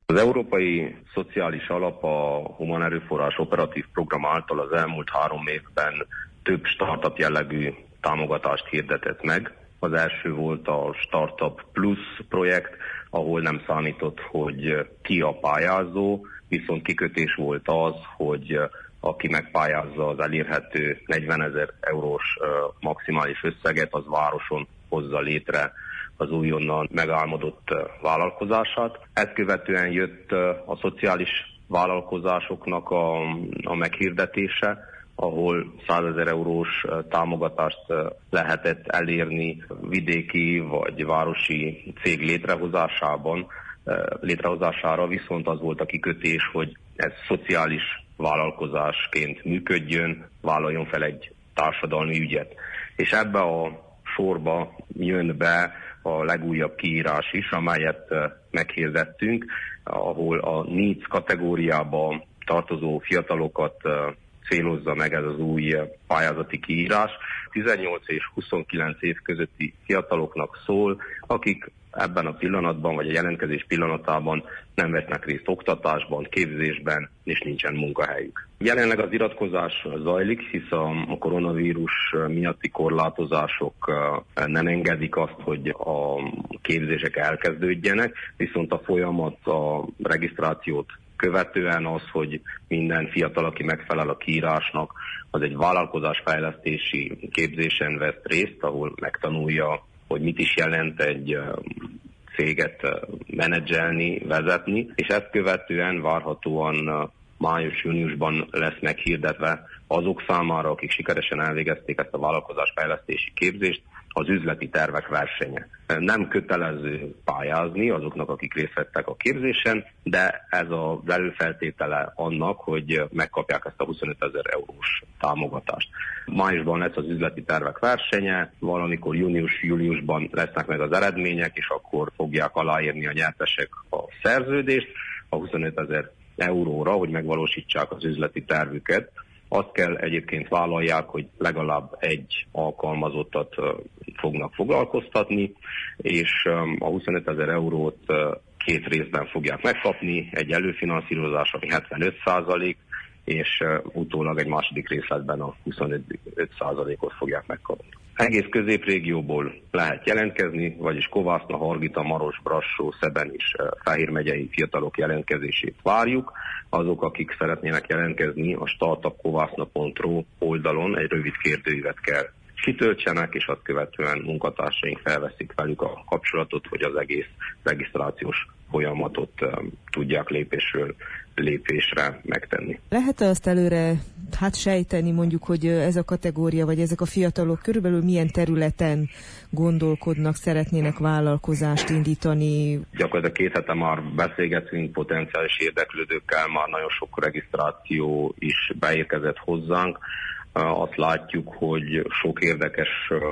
Az Európai Szociális Alap a Humán Erőforrás Operatív Program által az elmúlt 3 évben több startup jellegű támogatást hirdetett meg. Az első volt a Startup Plus projekt, ahol nem számított, hogy ki a pályázó, viszont kikötés volt az, hogy aki megpályázza az elérhető 40 000 eurós maximális összeget, az városon hozza létre az újonnan megálmodott vállalkozását. Ezt követően jött a szociális vállalkozásoknak a meghirdetése, ahol 100 000 eurós támogatást lehetett elérni vidéki vagy városi cég létrehozására, viszont az volt a kikötés, hogy ez szociális vállalkozásként működjön, vállaljon fel egy társadalmi ügyet. És ebbe a sorba jön be a legújabb kiírás is, amelyet meghirdettünk, ahol a NEEDS kategóriába tartozó fiatalokat célozza meg ez az új pályázati kiírás. 18 és 29 év közötti fiataloknak szól, akik ebben a pillanatban, vagy a jelentkezés pillanatában nem vesznek részt oktatásban, képzésben, és nincsen munkahelyük. Jelenleg az iratkozás zajlik, hisz a koronavírus miatti korlátozások nem engedik azt, hogy a képzések elkezdődjenek, viszont a folyamat, a regisztrációt követően az, hogy minden fiatal, aki megfelel a kiírásnak, az egy vállalkozásfejlesztési képzésen vesz részt, ahol megtanulja, hogy mit is jelent egy céget menedzselni, vezetni, és ezt követően várhatóan május-júniusban lesz meghirdetve azok számára, akik sikeresen elvégezték ezt a vállalkozásfejlesztési képzést, az üzleti tervek versenye. Nem kötelező pályázni azoknak, akik részt vettek a képzésen, de ez az előfeltétele annak, hogy megkapják ezt a 25 000 eurós támogatást. Májusban lesz az üzleti tervek versenye, valamikor június-júliusban lesznek meg az eredmények, és akkor fogják aláírni a nyertesek a szerződést a 25 000 euróra, hogy megvalósítsák az üzleti tervüket. Azt kell egyébként vállalják, hogy legalább egy alkalmazottat fognak foglalkoztatni, és a 25 000 eurót 2 részben fogják megkapni, egy előfinanszírozás, ami 75%, és utólag egy második részletben a 25%-ot fogják megkapni. Egész középrégióból lehet jelentkezni, vagyis Kovászna, Hargita, Maros, Brassó, Szeben és Fehér megyei fiatalok jelentkezését várjuk. Azok, akik szeretnének jelentkezni, a startupkovászna.ru oldalon egy rövid kérdőívet kell kitöltsenek, és azt követően munkatársaink felveszik velük a kapcsolatot, hogy az egész regisztrációs folyamatot tudják lépésről lépésre megtenni. Lehet azt előre sejteni, mondjuk, hogy ez a kategória, vagy ezek a fiatalok körülbelül milyen területen gondolkodnak, szeretnének vállalkozást indítani? Gyakorlatilag 2 hete már beszélgetünk potenciális érdeklődőkkel, már nagyon sok regisztráció is beérkezett hozzánk. Azt látjuk, hogy sok érdekes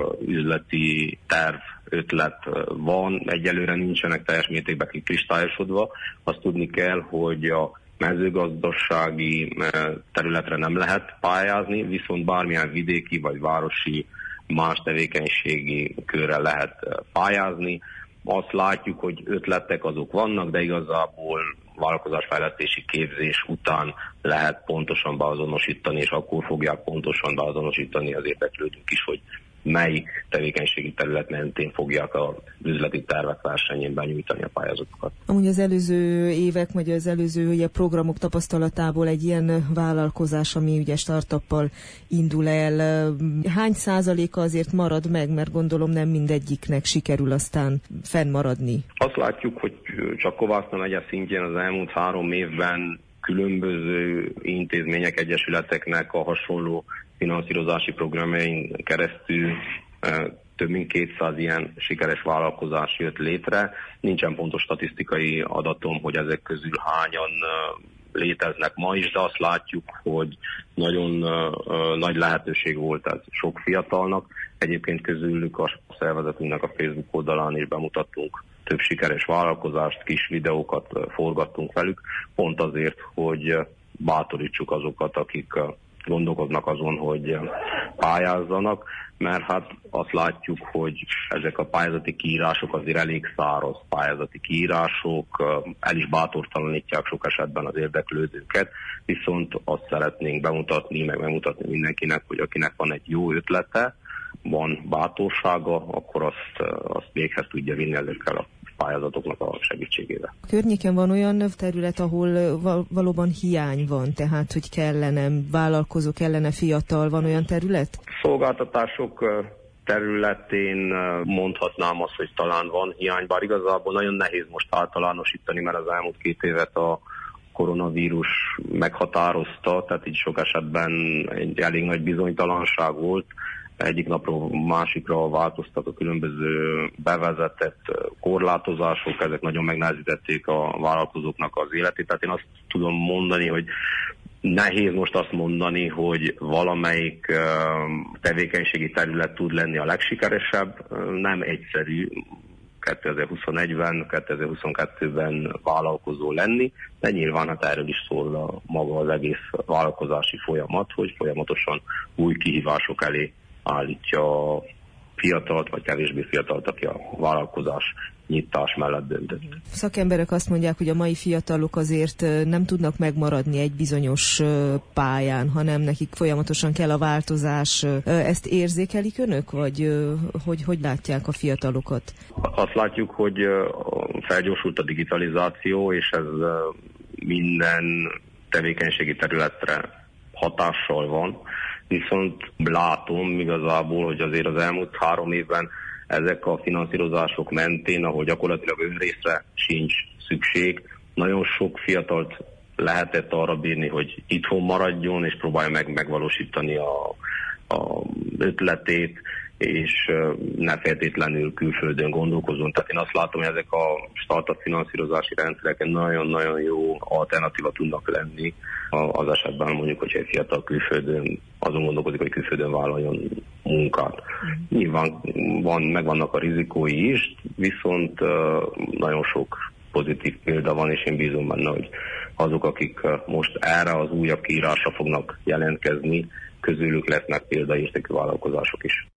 üzleti terv, ötlet van. Egyelőre nincsenek teljes mértékben kikristályosodva. Azt tudni kell, hogy a mezőgazdasági területre nem lehet pályázni, viszont bármilyen vidéki vagy városi más tevékenységi körre lehet pályázni. Azt látjuk, hogy ötletek azok vannak, de igazából vállalkozásfejlesztési képzés után lehet pontosan beazonosítani, és akkor fogják pontosan beazonosítani az érdeklődők is, hogy melyik tevékenységi terület mentén fogják az üzleti tervek versenyén benyújtani a pályázatokat. Amúgy az előző évek, vagy az előző programok tapasztalatából egy ilyen vállalkozás, ami ugye startuppal indul el, hány százaléka azért marad meg, mert gondolom nem mindegyiknek sikerül aztán fennmaradni? Azt látjuk, hogy csak Kovászna megye szintjén az elmúlt 3 évben különböző intézmények, egyesületeknek a hasonló finanszírozási programjain keresztül több mint 200 ilyen sikeres vállalkozás jött létre. Nincsen pontos statisztikai adatom, hogy ezek közül hányan léteznek ma is, de azt látjuk, hogy nagyon nagy lehetőség volt ez sok fiatalnak. Egyébként közülük a szervezetünknek a Facebook oldalán is bemutattunk több sikeres vállalkozást, kis videókat forgattunk velük, pont azért, hogy bátorítsuk azokat, akik gondolkodnak azon, hogy pályázzanak, mert hát azt látjuk, hogy ezek a pályázati kiírások azért elég száraz pályázati kiírások, el is bátortalanítják sok esetben az érdeklődőket, viszont azt szeretnénk bemutatni, meg megmutatni mindenkinek, hogy akinek van egy jó ötlete, van bátorsága, akkor azt véghez tudja vinni ezekkel a pályázatoknak a segítségével. A környéken van olyan terület, ahol valóban hiány van, tehát hogy kellene vállalkozó, kellene fiatal, van olyan terület? Szolgáltatások területén mondhatnám azt, hogy talán van hiány, bár igazából nagyon nehéz most általánosítani, mert az elmúlt 2 évet a koronavírus meghatározta, tehát így sok esetben egy elég nagy bizonytalanság volt. Egyik napról másikra változtak a különböző bevezetett korlátozások, ezek nagyon megnehezítették a vállalkozóknak az életét. Tehát én azt tudom mondani, hogy nehéz most azt mondani, hogy valamelyik tevékenységi terület tud lenni a legsikeresebb, nem egyszerű 2021-ben, 2022-ben vállalkozó lenni, de nyilván hát erről is szól maga az egész vállalkozási folyamat, hogy folyamatosan új kihívások elé állítja a fiatalt, vagy kevésbé fiatalt, aki a vállalkozás nyitás mellett döntött. Szakemberek azt mondják, hogy a mai fiatalok azért nem tudnak megmaradni egy bizonyos pályán, hanem nekik folyamatosan kell a változás. Ezt érzékelik önök, vagy hogy látják a fiatalokat? Azt látjuk, hogy felgyorsult a digitalizáció, és ez minden tevékenységi területre hatással van. Viszont látom igazából, hogy azért az elmúlt 3 évben ezek a finanszírozások mentén, ahol gyakorlatilag önrészre sincs szükség, nagyon sok fiatalt lehetett arra bírni, hogy itthon maradjon, és próbálja megvalósítani a ötletét, és ne feltétlenül külföldön gondolkozzon. Tehát én azt látom, hogy ezek a startup finanszírozási rendszerek nagyon-nagyon jó alternatíva tudnak lenni az esetben, mondjuk, hogyha egy fiatal külföldön azon gondolkozik, hogy külföldön vállaljon munkát. Nyilván megvannak a rizikói is, viszont nagyon sok pozitív példa van, és én bízom benne, hogy azok, akik most erre az újabb kiírásra fognak jelentkezni, közülük lesznek példaértékű vállalkozások is.